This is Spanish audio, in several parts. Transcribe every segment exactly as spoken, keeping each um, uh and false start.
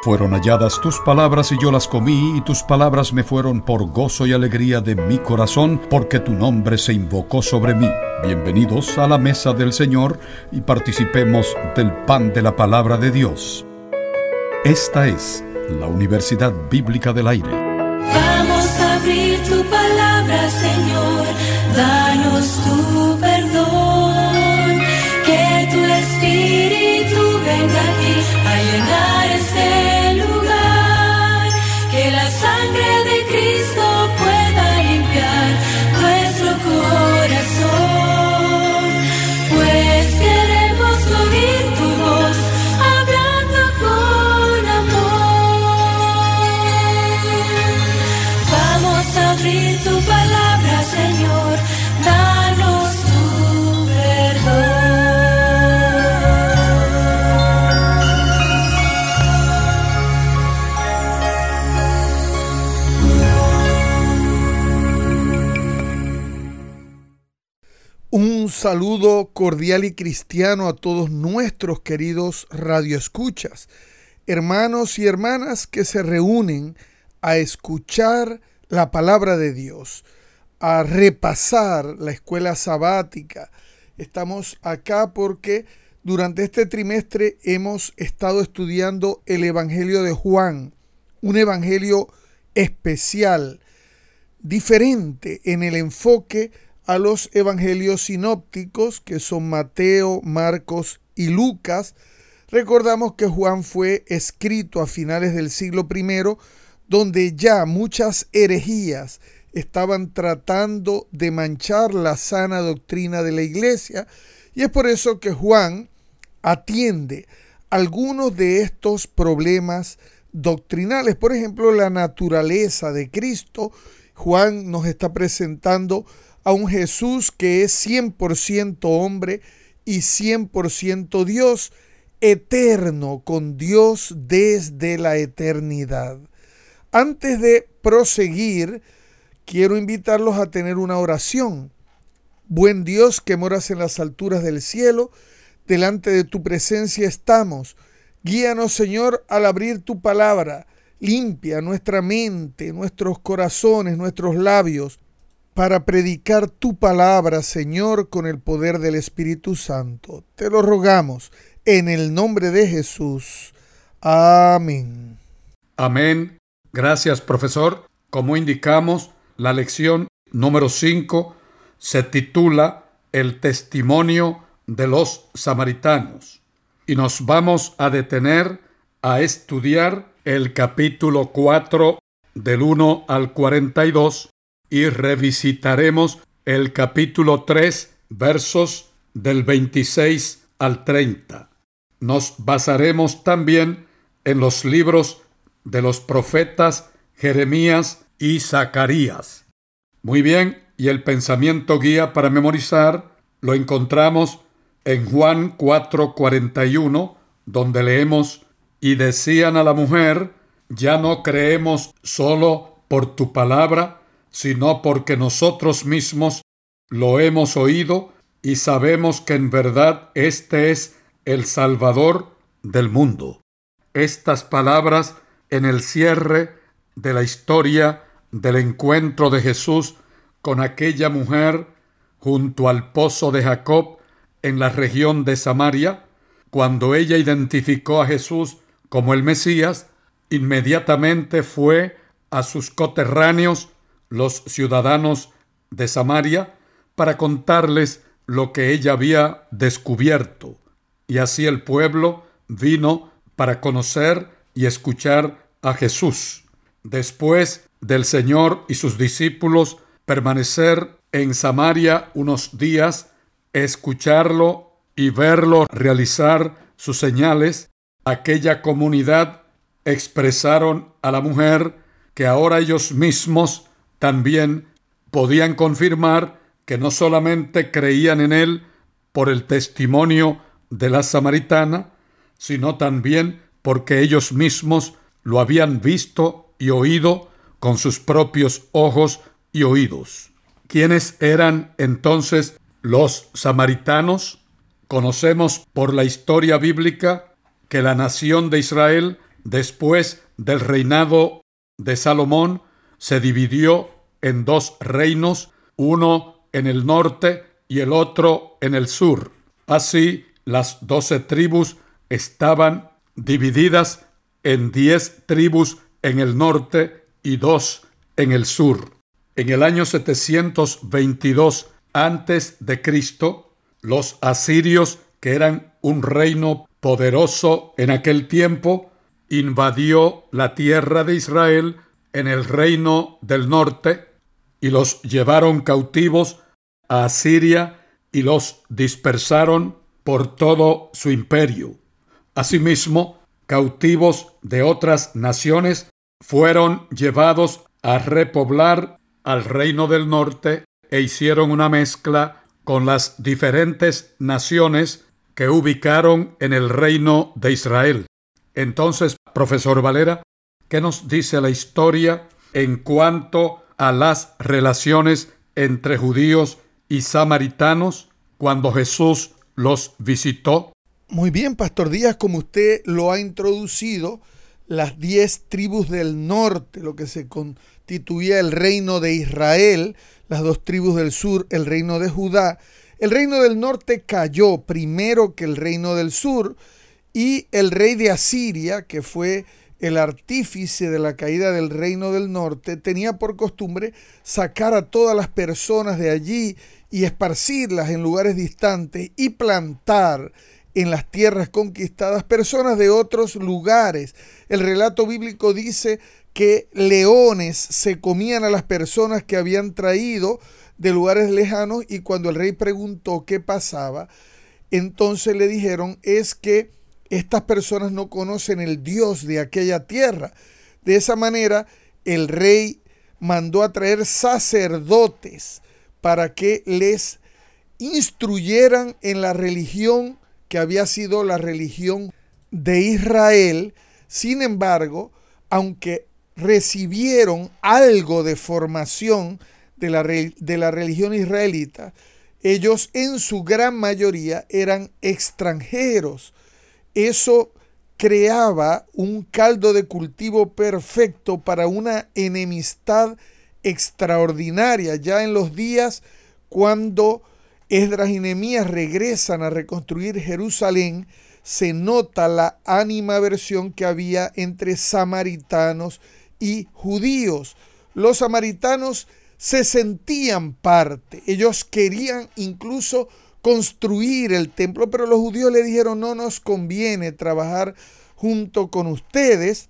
Fueron halladas tus palabras y yo las comí, y tus palabras me fueron por gozo y alegría de mi corazón, porque tu nombre se invocó sobre mí. Bienvenidos a la mesa del Señor y participemos del pan de la palabra de Dios. Esta es la Universidad Bíblica del Aire. Vamos a abrir tu palabra, Señor, danos tu perdón, que tu Espíritu venga aquí a llenar este lugar, que la sangre de Cristo pueda limpiar nuestro corazón, pues queremos oír tu voz hablando con amor. Vamos a abrir tu palabra, Señor, danos tu perdón. Un saludo cordial y cristiano a todos nuestros queridos radioescuchas, hermanos y hermanas que se reúnen a escuchar la palabra de Dios, a repasar la escuela sabática. Estamos acá porque durante este trimestre hemos estado estudiando el Evangelio de Juan, un evangelio especial, diferente en el enfoque a los evangelios sinópticos, que son Mateo, Marcos y Lucas. Recordamos que Juan fue escrito a finales del siglo primero, donde ya muchas herejías estaban tratando de manchar la sana doctrina de la iglesia, y es por eso que Juan atiende algunos de estos problemas doctrinales. Por ejemplo, la naturaleza de Cristo. Juan nos está presentando a un Jesús que es cien por ciento hombre y cien por ciento Dios, eterno con Dios desde la eternidad. Antes de proseguir, quiero invitarlos a tener una oración. Buen Dios que moras en las alturas del cielo, delante de tu presencia estamos. Guíanos, Señor, al abrir tu palabra. Limpia nuestra mente, nuestros corazones, nuestros labios, para predicar tu palabra, Señor, con el poder del Espíritu Santo. Te lo rogamos en el nombre de Jesús. Amén. Amén. Gracias, profesor. Como indicamos, la lección número cinco se titula El testimonio de los samaritanos. Y nos vamos a detener a estudiar el capítulo cuatro del uno al cuarenta y dos y revisitaremos el capítulo tres, versos del veintiséis al treinta. Nos basaremos también en los libros de los profetas Jeremías y Zacarías. Muy bien, y el pensamiento guía para memorizar lo encontramos en Juan cuatro cuarenta y uno, donde leemos: y decían a la mujer, ya no creemos solo por tu palabra, sino porque nosotros mismos lo hemos oído y sabemos que en verdad este es el Salvador del mundo. Estas palabras en el cierre de la historia del encuentro de Jesús con aquella mujer junto al pozo de Jacob en la región de Samaria, cuando ella identificó a Jesús como el Mesías, inmediatamente fue a sus coterráneos, los ciudadanos de Samaria, para contarles lo que ella había descubierto. Y así el pueblo vino para conocer y escuchar a Jesús. Después del Señor y sus discípulos permanecer en Samaria unos días, escucharlo y verlo realizar sus señales, aquella comunidad expresaron a la mujer que ahora ellos mismos también podían confirmar que no solamente creían en él por el testimonio de la samaritana, sino también porque ellos mismos lo habían visto y oído con sus propios ojos y oídos. ¿Quiénes eran entonces los samaritanos? Conocemos por la historia bíblica que la nación de Israel después del reinado de Salomón, se dividió en dos reinos, uno en el norte y el otro en el sur. Así, las doce tribus estaban divididas en diez tribus en el norte y dos en el sur. En el año setecientos veintidós antes de Cristo, los asirios, que eran un reino poderoso en aquel tiempo, invadió la tierra de Israel en el reino del norte y los llevaron cautivos a Asiria y los dispersaron por todo su imperio. Asimismo, cautivos de otras naciones fueron llevados a repoblar al reino del norte e hicieron una mezcla con las diferentes naciones que ubicaron en el reino de Israel. Entonces, profesor Valera, ¿qué nos dice la historia en cuanto a las relaciones entre judíos y samaritanos cuando Jesús los visitó? Muy bien, Pastor Díaz, como usted lo ha introducido, las diez tribus del norte, lo que se constituía el reino de Israel, las dos tribus del sur, el reino de Judá. El reino del norte cayó primero que el reino del sur, y el rey de Asiria, que fue el artífice de la caída del reino del norte, tenía por costumbre sacar a todas las personas de allí y esparcirlas en lugares distantes y plantar en las tierras conquistadas personas de otros lugares. El relato bíblico dice que leones se comían a las personas que habían traído de lugares lejanos, y cuando el rey preguntó qué pasaba, entonces le dijeron es que estas personas no conocen el Dios de aquella tierra. De esa manera, el rey mandó a traer sacerdotes para que les instruyeran en la religión que había sido la religión de Israel. Sin embargo, aunque recibieron algo de formación de la, de la religión israelita, ellos en su gran mayoría eran extranjeros. Eso creaba un caldo de cultivo perfecto para una enemistad extraordinaria. Ya en los días cuando Esdras y Nehemías regresan a reconstruir Jerusalén, se nota la animadversión que había entre samaritanos y judíos. Los samaritanos se sentían parte, ellos querían incluso construir el templo, pero los judíos le dijeron: no nos conviene trabajar junto con ustedes.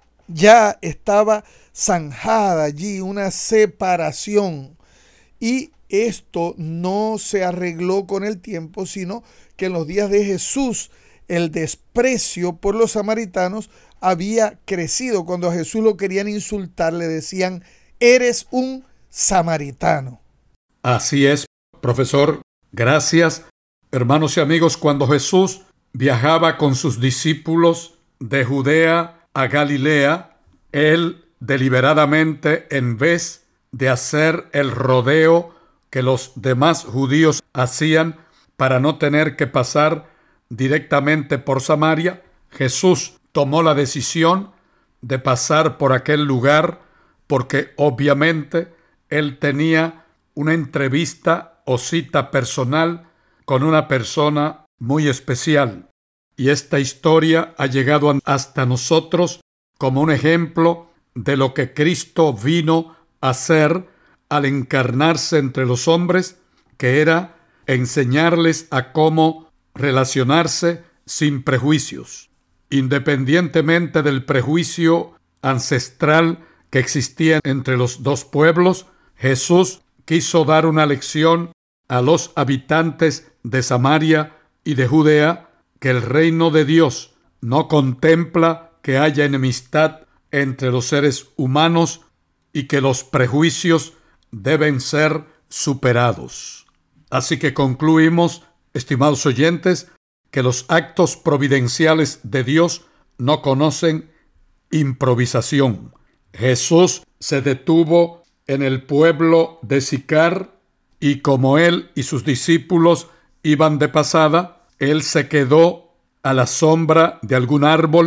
Ya estaba zanjada allí una separación, y esto no se arregló con el tiempo, sino que en los días de Jesús el desprecio por los samaritanos había crecido. Cuando a Jesús lo querían insultar, le decían: eres un samaritano. Así es, profesor. Gracias. Hermanos y amigos, cuando Jesús viajaba con sus discípulos de Judea a Galilea, él deliberadamente, en vez de hacer el rodeo que los demás judíos hacían para no tener que pasar directamente por Samaria, Jesús tomó la decisión de pasar por aquel lugar porque obviamente él tenía una entrevista o cita personal con una persona muy especial. Y esta historia ha llegado hasta nosotros como un ejemplo de lo que Cristo vino a hacer al encarnarse entre los hombres, que era enseñarles a cómo relacionarse sin prejuicios. Independientemente del prejuicio ancestral que existía entre los dos pueblos, Jesús quiso dar una lección a los habitantes de Samaria y de Judea, que el reino de Dios no contempla que haya enemistad entre los seres humanos y que los prejuicios deben ser superados. Así que concluimos, estimados oyentes, que los actos providenciales de Dios no conocen improvisación. Jesús se detuvo en el pueblo de Sicar, y como él y sus discípulos iban de pasada, él se quedó a la sombra de algún árbol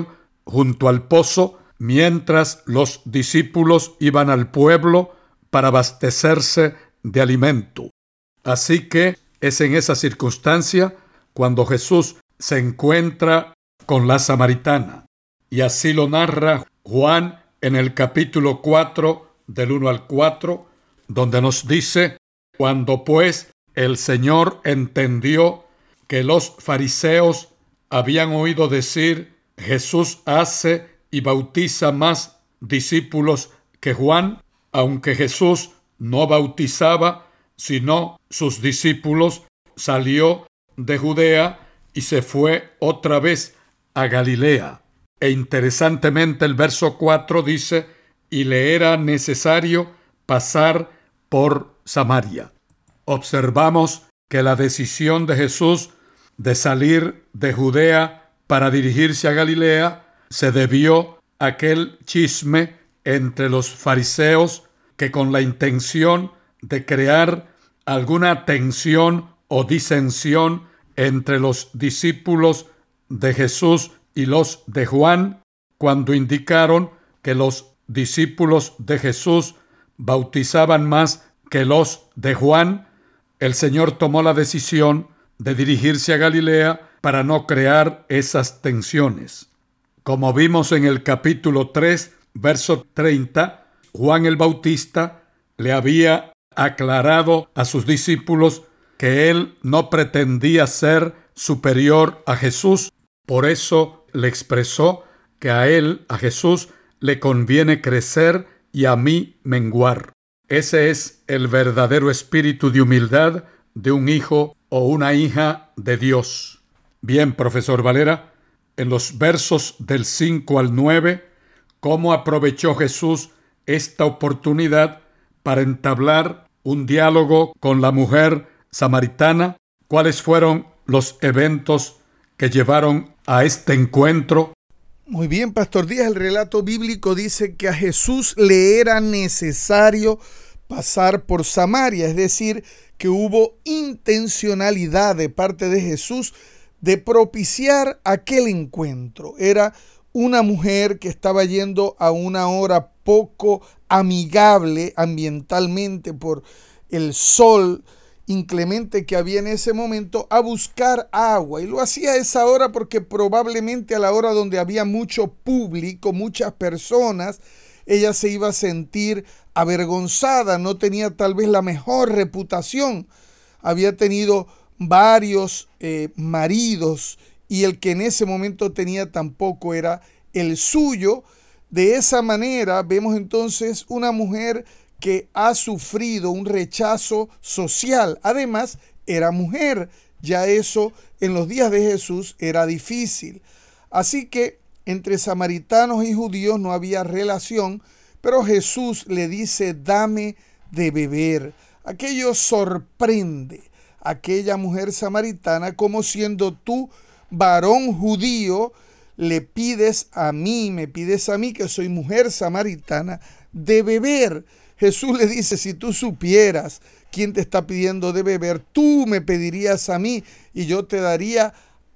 junto al pozo mientras los discípulos iban al pueblo para abastecerse de alimento. Así que es en esa circunstancia cuando Jesús se encuentra con la samaritana. Y así lo narra Juan en el capítulo cuatro, del uno al cuatro, donde nos dice: cuando pues el Señor entendió que los fariseos habían oído decir: Jesús hace y bautiza más discípulos que Juan, aunque Jesús no bautizaba, sino sus discípulos, salió de Judea y se fue otra vez a Galilea. E interesantemente el verso cuatro dice: y le era necesario pasar por Samaria. Observamos que la decisión de Jesús de salir de Judea para dirigirse a Galilea se debió a aquel chisme entre los fariseos que, con la intención de crear alguna tensión o disensión entre los discípulos de Jesús y los de Juan, cuando indicaron que los discípulos de Jesús bautizaban más que los de Juan, el Señor tomó la decisión de dirigirse a Galilea para no crear esas tensiones. Como vimos en el capítulo tres, verso treinta, Juan el Bautista le había aclarado a sus discípulos que él no pretendía ser superior a Jesús. Por eso le expresó que a él, a Jesús, le conviene crecer y a mí menguar. Ese es el verdadero espíritu de humildad de un hijo o una hija de Dios. Bien, profesor Valera, en los versos del cinco al nueve, ¿cómo aprovechó Jesús esta oportunidad para entablar un diálogo con la mujer samaritana? ¿Cuáles fueron los eventos que llevaron a este encuentro? Muy bien, Pastor Díaz, el relato bíblico dice que a Jesús le era necesario pasar por Samaria, es decir, que hubo intencionalidad de parte de Jesús de propiciar aquel encuentro. Era una mujer que estaba yendo a una hora poco amigable ambientalmente por el sol inclemente que había en ese momento, a buscar agua, y lo hacía a esa hora porque probablemente a la hora donde había mucho público, muchas personas, ella se iba a sentir avergonzada, no tenía tal vez la mejor reputación, había tenido varios eh, maridos y el que en ese momento tenía tampoco era el suyo. De esa manera vemos entonces una mujer que ha sufrido un rechazo social. Además, era mujer. Ya eso en los días de Jesús era difícil. Así que entre samaritanos y judíos no había relación, pero Jesús le dice: dame de beber. Aquello sorprende a aquella mujer samaritana, como siendo tú, varón judío, le pides a mí, me pides a mí, que soy mujer samaritana, de beber. Jesús le dice: si tú supieras quién te está pidiendo de beber, tú me pedirías a mí y yo te daría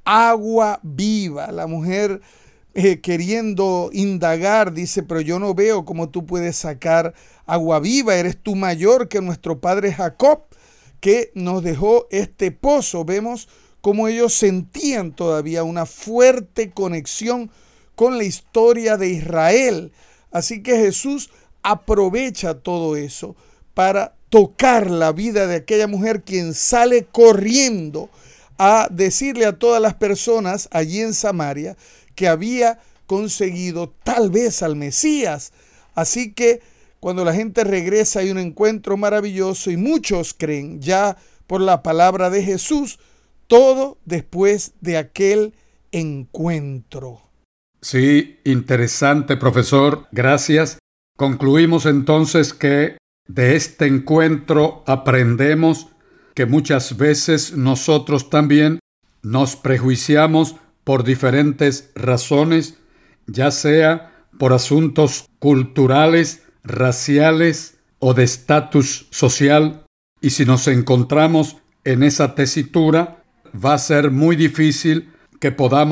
agua viva. La mujer, eh, queriendo indagar, dice: pero yo no veo cómo tú puedes sacar agua viva. Eres tú mayor que nuestro padre Jacob, que nos dejó este pozo. Vemos cómo ellos sentían todavía una fuerte conexión con la historia de Israel. Así que Jesús aprovecha todo eso para tocar la vida de aquella mujer, quien sale corriendo a decirle a todas las personas allí en Samaria que había conseguido tal vez al Mesías. Así que cuando la gente regresa hay un encuentro maravilloso y muchos creen ya por la palabra de Jesús, todo después de aquel encuentro. Sí, interesante, profesor. Gracias. Concluimos entonces que de este encuentro aprendemos que muchas veces nosotros también nos prejuiciamos por diferentes razones, ya sea por asuntos culturales, raciales o de estatus social, y si nos encontramos en esa tesitura, va a ser muy difícil que podamos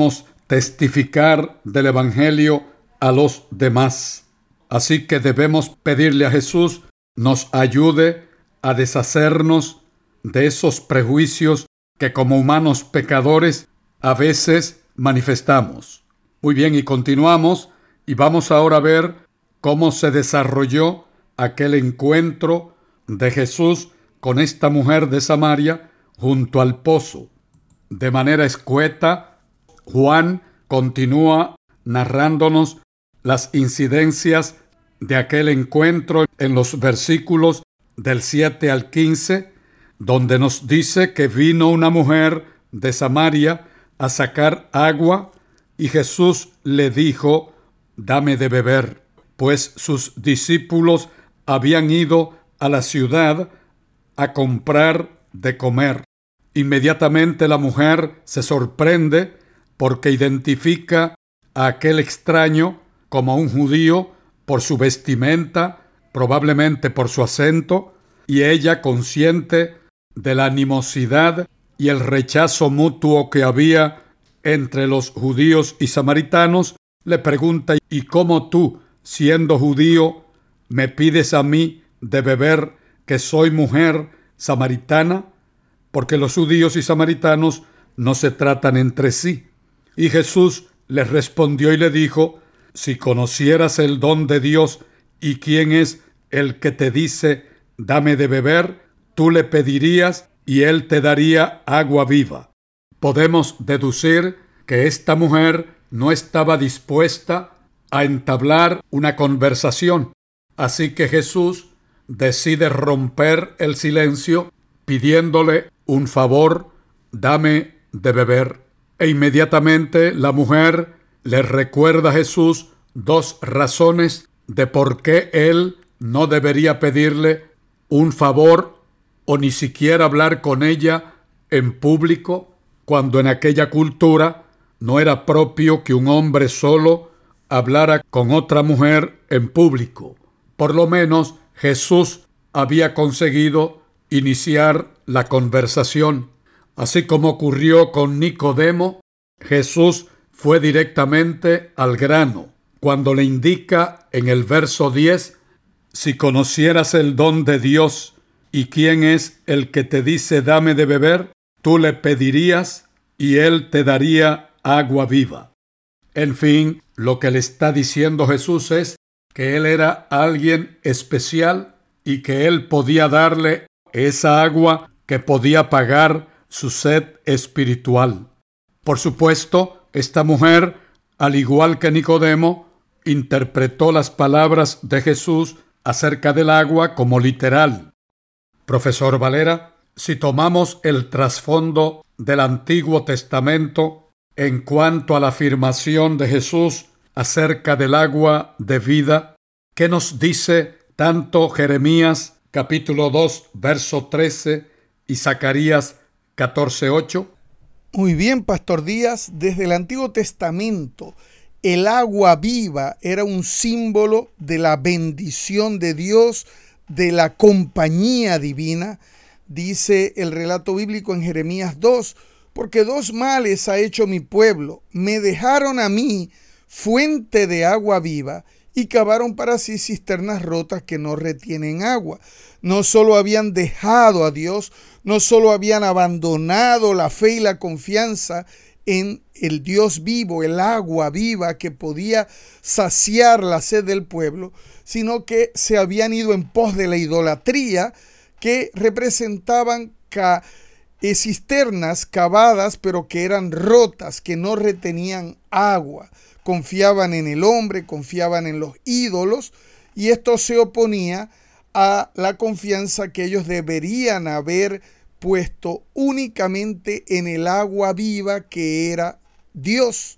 testificar del Evangelio a los demás. Así que debemos pedirle a Jesús nos ayude a deshacernos de esos prejuicios que como humanos pecadores a veces manifestamos. Muy bien, y continuamos y vamos ahora a ver cómo se desarrolló aquel encuentro de Jesús con esta mujer de Samaria junto al pozo. De manera escueta, Juan continúa narrándonos las incidencias de aquel encuentro en los versículos del siete al quince, donde nos dice que vino una mujer de Samaria a sacar agua y Jesús le dijo: dame de beber, pues sus discípulos habían ido a la ciudad a comprar de comer. Inmediatamente la mujer se sorprende porque identifica a aquel extraño como un judío por su vestimenta, probablemente por su acento, y ella, consciente de la animosidad y el rechazo mutuo que había entre los judíos y samaritanos, le pregunta: ¿y cómo tú, siendo judío, me pides a mí de beber, que soy mujer samaritana? Porque los judíos y samaritanos no se tratan entre sí. Y Jesús le respondió y le dijo: si conocieras el don de Dios y quién es el que te dice dame de beber, tú le pedirías y él te daría agua viva. Podemos deducir que esta mujer no estaba dispuesta a entablar una conversación, así que Jesús decide romper el silencio pidiéndole un favor: dame de beber. E inmediatamente la mujer le recuerda a Jesús dos razones de por qué él no debería pedirle un favor o ni siquiera hablar con ella en público, cuando en aquella cultura no era propio que un hombre solo hablara con otra mujer en público. Por lo menos Jesús había conseguido iniciar la conversación. Así como ocurrió con Nicodemo, Jesús fue directamente al grano cuando le indica en el verso diez: si conocieras el don de Dios y quién es el que te dice dame de beber, tú le pedirías y él te daría agua viva. En fin, lo que le está diciendo Jesús es que él era alguien especial y que él podía darle esa agua que podía pagar su sed espiritual. Por supuesto, esta mujer, al igual que Nicodemo, interpretó las palabras de Jesús acerca del agua como literal. Profesor Valera, si tomamos el trasfondo del Antiguo Testamento en cuanto a la afirmación de Jesús acerca del agua de vida, ¿qué nos dice tanto Jeremías capítulo dos, verso trece y Zacarías catorce, ocho? Muy bien, Pastor Díaz. Desde el Antiguo Testamento, el agua viva era un símbolo de la bendición de Dios, de la compañía divina. Dice el relato bíblico en Jeremías dos: porque dos males ha hecho mi pueblo, me dejaron a mí fuente de agua viva y cavaron para sí cisternas rotas que no retienen agua. No solo habían dejado a Dios, no solo habían abandonado la fe y la confianza en el Dios vivo, el agua viva que podía saciar la sed del pueblo, sino que se habían ido en pos de la idolatría, que representaban ca- eh, cisternas cavadas pero que eran rotas, que no retenían agua. Confiaban en el hombre, confiaban en los ídolos, y esto se oponía a la confianza que ellos deberían haber puesto únicamente en el agua viva que era Dios.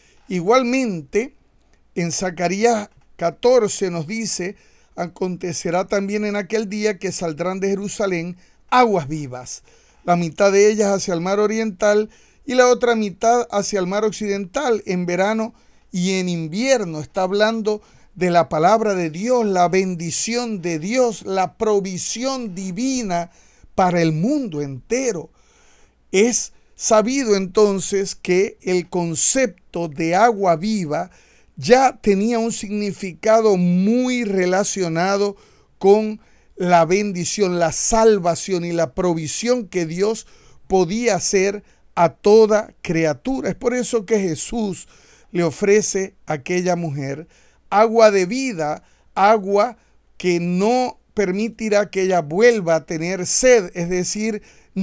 Igualmente, en Zacarías catorce nos dice: acontecerá también en aquel día que saldrán de Jerusalén aguas vivas, la mitad de ellas hacia el mar oriental y la otra mitad hacia el mar occidental, en verano y en invierno. Está hablando de la palabra de Dios, la bendición de Dios, la provisión divina para el mundo entero. Es sabido entonces que el concepto de agua viva ya tenía un significado muy relacionado con la bendición, la salvación y la provisión que Dios podía hacer a toda criatura. Es por eso que Jesús le ofrece a aquella mujer agua de vida, agua que no permitirá que ella vuelva a tener sed, es decir,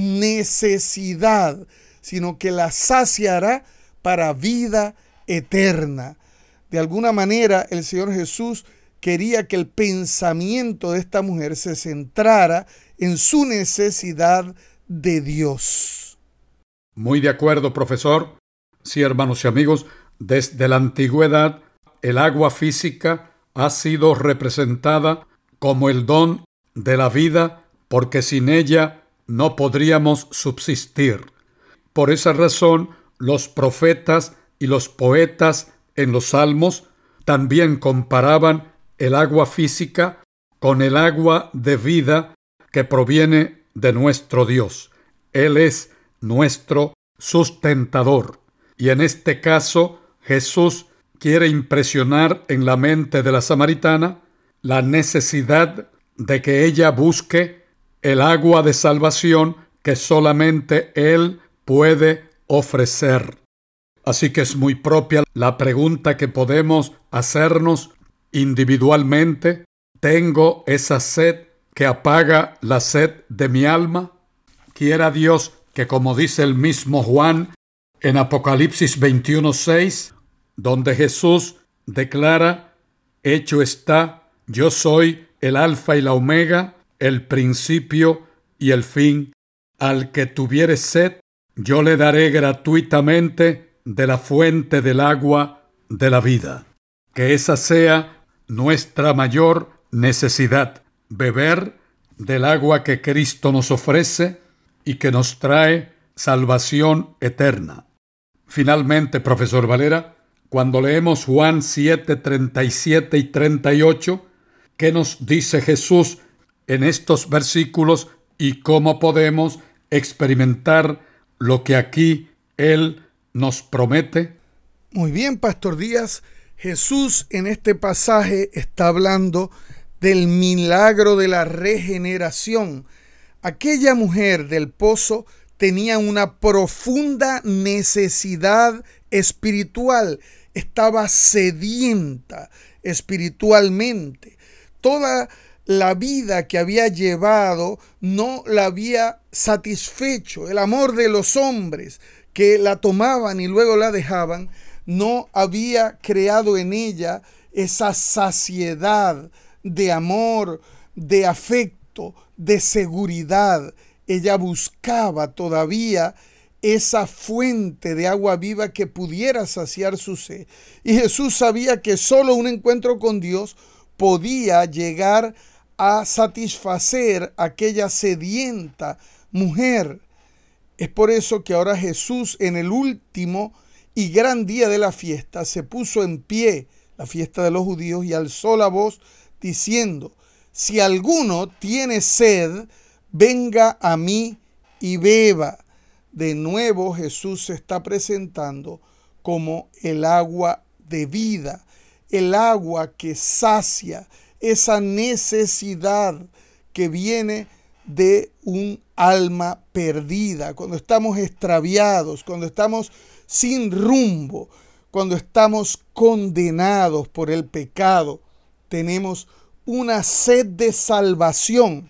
necesidad, sino que la saciará para vida eterna. De alguna manera, el Señor Jesús quería que el pensamiento de esta mujer se centrara en su necesidad de Dios. Muy de acuerdo, profesor. Sí, hermanos y amigos, desde la antigüedad, el agua física ha sido representada como el don de la vida, porque sin ella no podríamos subsistir. Por esa razón, los profetas y los poetas en los salmos también comparaban el agua física con el agua de vida que proviene de nuestro Dios. Él es nuestro sustentador. Y en este caso, Jesús quiere impresionar en la mente de la samaritana la necesidad de que ella busque el agua de salvación que solamente Él puede ofrecer. Así que es muy propia la pregunta que podemos hacernos individualmente: ¿tengo esa sed que apaga la sed de mi alma? Quiera Dios que, como dice el mismo Juan en Apocalipsis veintiuno seis, donde Jesús declara: hecho está, yo soy el alfa y la omega, el principio y el fin. Al que tuviere sed, yo le daré gratuitamente de la fuente del agua de la vida. Que esa sea nuestra mayor necesidad: beber del agua que Cristo nos ofrece y que nos trae salvación eterna. Finalmente, profesor Valera, cuando leemos Juan siete, treinta y siete y treinta y ocho, ¿qué nos dice Jesús en estos versículos y cómo podemos experimentar lo que aquí Él nos promete? Muy bien, Pastor Díaz. Jesús en este pasaje está hablando del milagro de la regeneración. Aquella mujer del pozo tenía una profunda necesidad espiritual. Estaba sedienta espiritualmente. Toda la vida que había llevado no la había satisfecho. El amor de los hombres que la tomaban y luego la dejaban no había creado en ella esa saciedad de amor, de afecto, de seguridad. Ella buscaba todavía esa fuente de agua viva que pudiera saciar su sed. Y Jesús sabía que solo un encuentro con Dios podía llegar a satisfacer a aquella sedienta mujer. Es por eso que ahora Jesús, en el último y gran día de la fiesta, se puso en pie, la fiesta de los judíos, y alzó la voz diciendo: si alguno tiene sed, venga a mí y beba. De nuevo Jesús se está presentando como el agua de vida, el agua que sacia esa necesidad que viene de un alma perdida, cuando estamos extraviados, cuando estamos sin rumbo, cuando estamos condenados por el pecado. Tenemos una sed de salvación.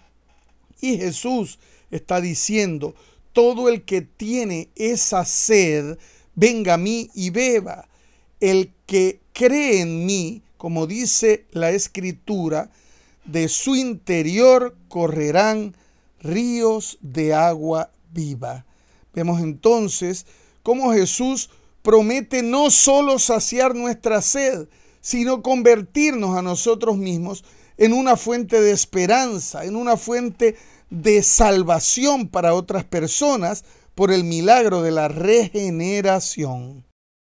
Y Jesús está diciendo: todo el que tiene esa sed, venga a mí y beba. El que cree en mí, como dice la Escritura, de su interior correrán ríos de agua viva. Vemos entonces cómo Jesús promete no solo saciar nuestra sed, sino convertirnos a nosotros mismos en una fuente de esperanza, en una fuente de salvación para otras personas por el milagro de la regeneración.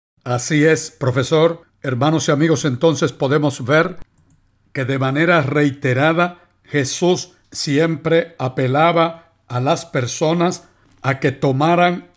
Así es, profesor. Hermanos y amigos, entonces podemos ver que de manera reiterada Jesús siempre apelaba a las personas a que tomaran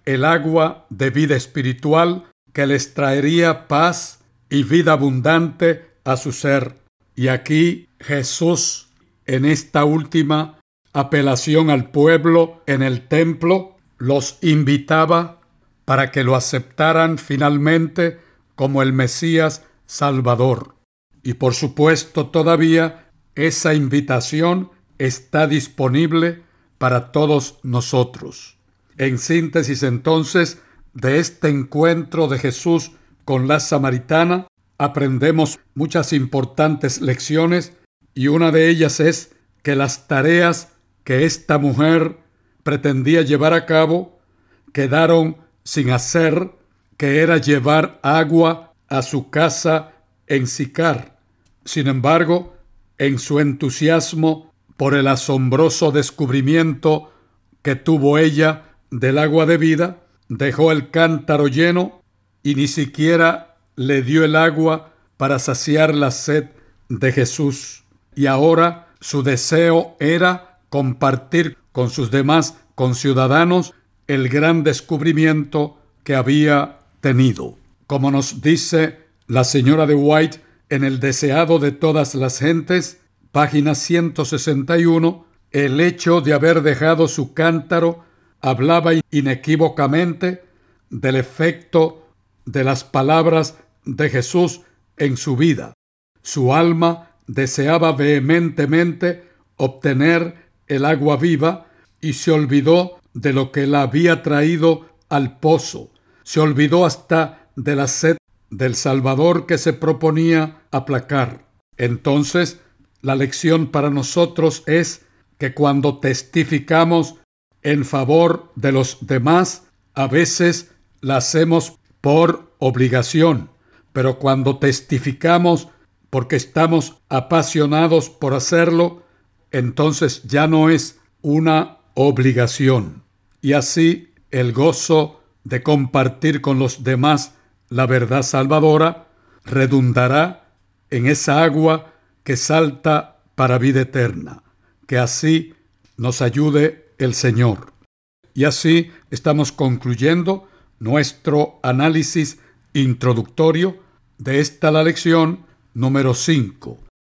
el agua de vida espiritual que les traería paz y vida abundante a su ser. Y aquí Jesús, en esta última apelación al pueblo en el templo, los invitaba para que lo aceptaran finalmente como el Mesías Salvador. Y por supuesto todavía esa invitación está disponible para todos nosotros. En síntesis entonces, de este encuentro de Jesús con la samaritana, aprendemos muchas importantes lecciones y una de ellas es que las tareas que esta mujer pretendía llevar a cabo quedaron sin hacer, que era llevar agua a su casa en Sicar. Sin embargo, en su entusiasmo por el asombroso descubrimiento que tuvo ella del agua de vida, dejó el cántaro lleno y ni siquiera le dio el agua para saciar la sed de Jesús. Y ahora su deseo era compartir con sus demás conciudadanos el gran descubrimiento que había tenido. Como nos dice la señora de White en El deseado de todas las gentes, página ciento sesenta y uno, el hecho de haber dejado su cántaro hablaba inequívocamente del efecto de las palabras de Jesús en su vida. Su alma deseaba vehementemente obtener el agua viva y se olvidó de lo que la había traído al pozo. Se olvidó hasta de la sed del Salvador que se proponía aplacar. Entonces, la lección para nosotros es que cuando testificamos en favor de los demás, a veces la hacemos por obligación, pero cuando testificamos porque estamos apasionados por hacerlo, entonces ya no es una obligación. Y así el gozo de compartir con los demás la verdad salvadora redundará en esa agua que salta para vida eterna. Que así nos ayude el Señor. Y así estamos concluyendo nuestro análisis introductorio de esta la lección número cinco.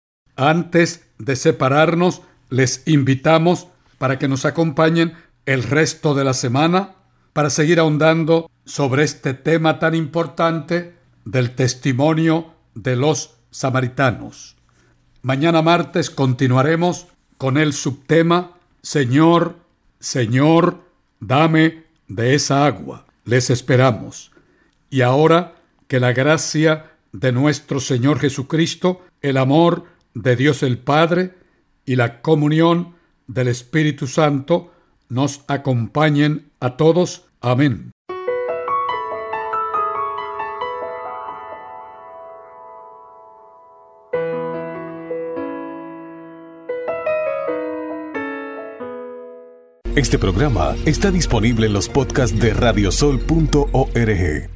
Antes de separarnos, les invitamos para que nos acompañen el resto de la semana para seguir ahondando sobre este tema tan importante del testimonio de los samaritanos. Mañana martes continuaremos con el subtema Señor, Señor, dame de esa agua. Les esperamos. Y ahora que la gracia de nuestro Señor Jesucristo, el amor de Dios el Padre y la comunión del Espíritu Santo nos acompañen a todos. Amén. Este programa está disponible en los podcasts de radiosol punto org.